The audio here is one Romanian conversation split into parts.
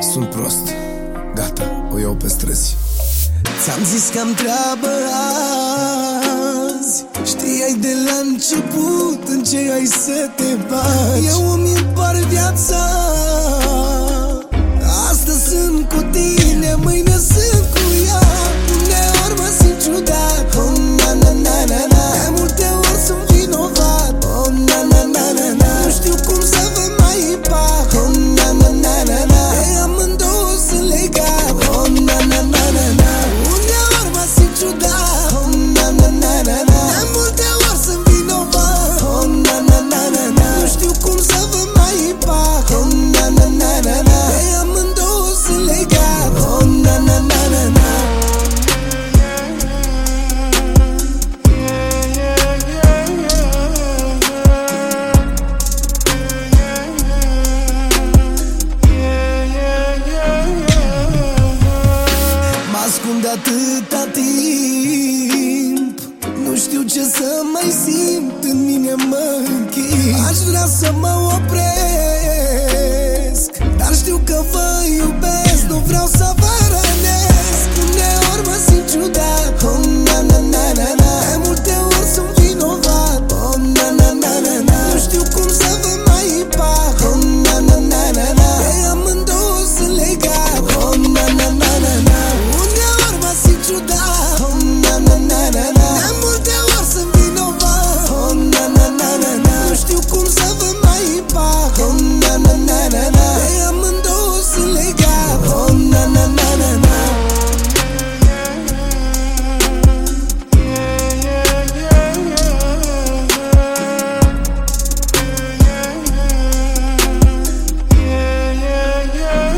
Sunt prost, gata, o iau pe străzi. Ți-am zis că am treabă azi, știai de la început în ce ai să te bagi. Eu îmi împar viața, astăzi sunt cu tine, mâine sunt cu ea. Uneori mă simt ciudat, oh na na na na na. De multe ori sunt vinovat, oh na na na na na. Nu știu cum să vă mai împac, oh na na na na na. De amândouă sunt legat, oh na na na na na. Uneori mă simt ciudat, oh na na na na na. De multe ori sunt vinovat, oh na na na na na. Nu știu cum să vă mai împac, oh na na na na na. De amândouă sunt legat, oh na na na na na. De atâta timp nu știu ce să mai simt, în mine mă închid. Aș vrea să mă opresc, dar știu că vă iubesc, nu vreau să vă rănesc. Uneori mă simt ciudat, oh na na na na na. De multe ori sunt vinovat, oh na na na na na. Nu știu cum să vă mai împac, oh na na na na na. De amândouă sunt legat, oh na na na na na. Ciudat, oh na na na na na. De multe ori sunt vinovat, oh na na na na na. Nu știu cum să vă mai împac, oh na na na na na. De amândouă sunt legat, oh na na na na na.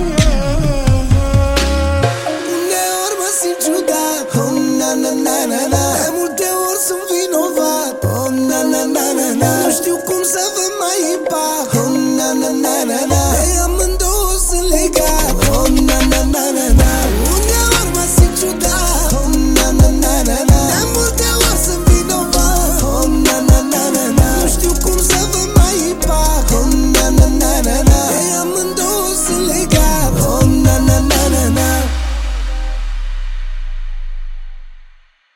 Uneori mă simt ciudat, oh na na na na na.